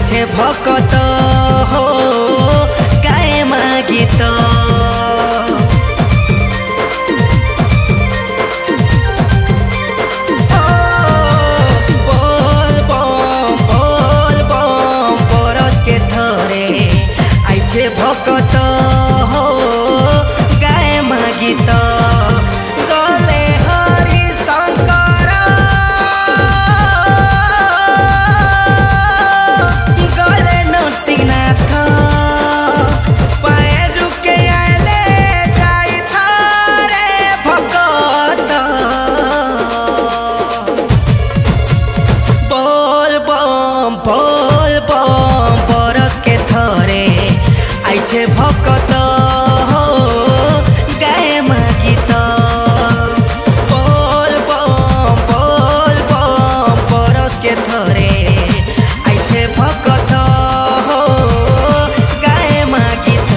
आइछे भकत हो गाए गीत बोल बम बरस के थरे आइछे भकत हो गाए गीत गले हरि शंकर गले नरसिंहनाथ पाए रुके आले जाई थारे भगत बोल बम बरस के थरे आइछे भगत हो गाए गीत बोल बम बरस के थरे आइछे भगत हो गाए गीत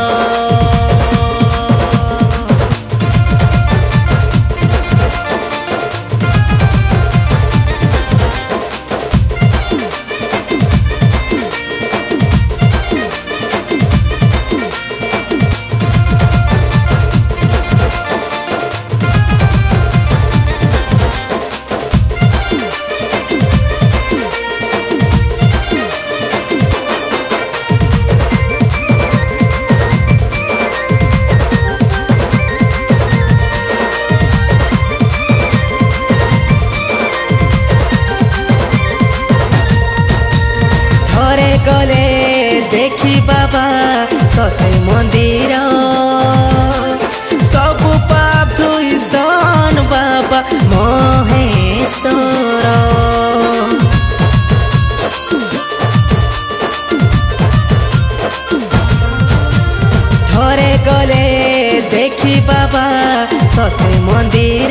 गले देखी बाबा सते मंदिर सब पाप धुईसन बाबा महेश्वर थरे गले देखी बाबा सते मंदिर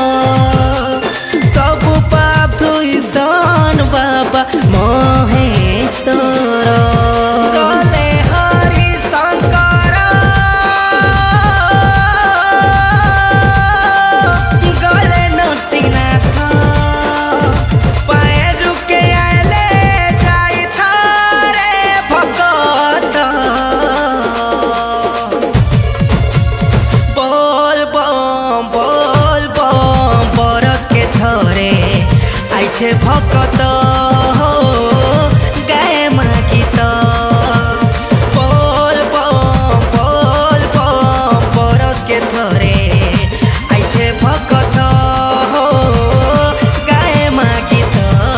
सब पाप धुईसन बाबा महेश्वर गले हरि शंकर गले नरसिंहनाथ पाए रुके आले जाई थारे भगत बोल बम बरस के थरे आइछे भगत हो गाए गीत बोल बम बरस के थरे आइछे भगत हो गाए गीत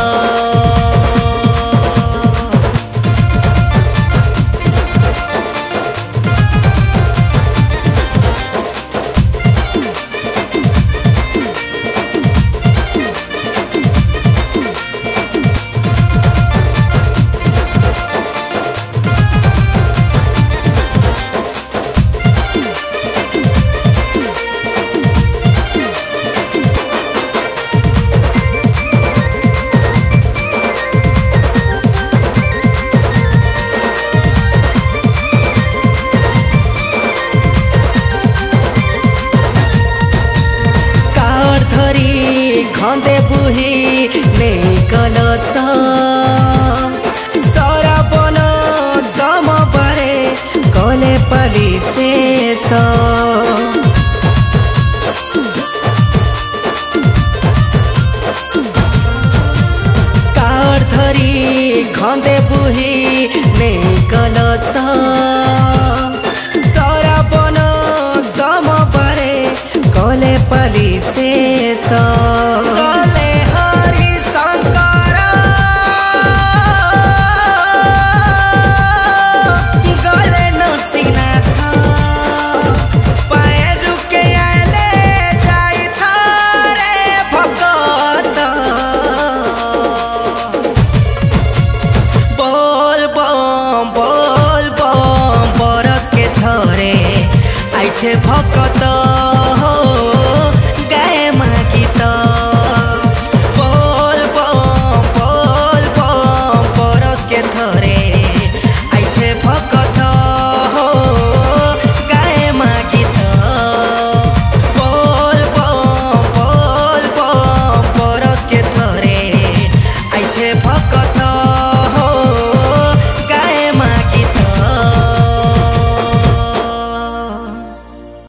खंदे बुही नहीं कलस सरबन सम बड़े कले पली शेष कार धरी खंदे बुही नहीं कलस सरबन सम बड़े कले पली शेष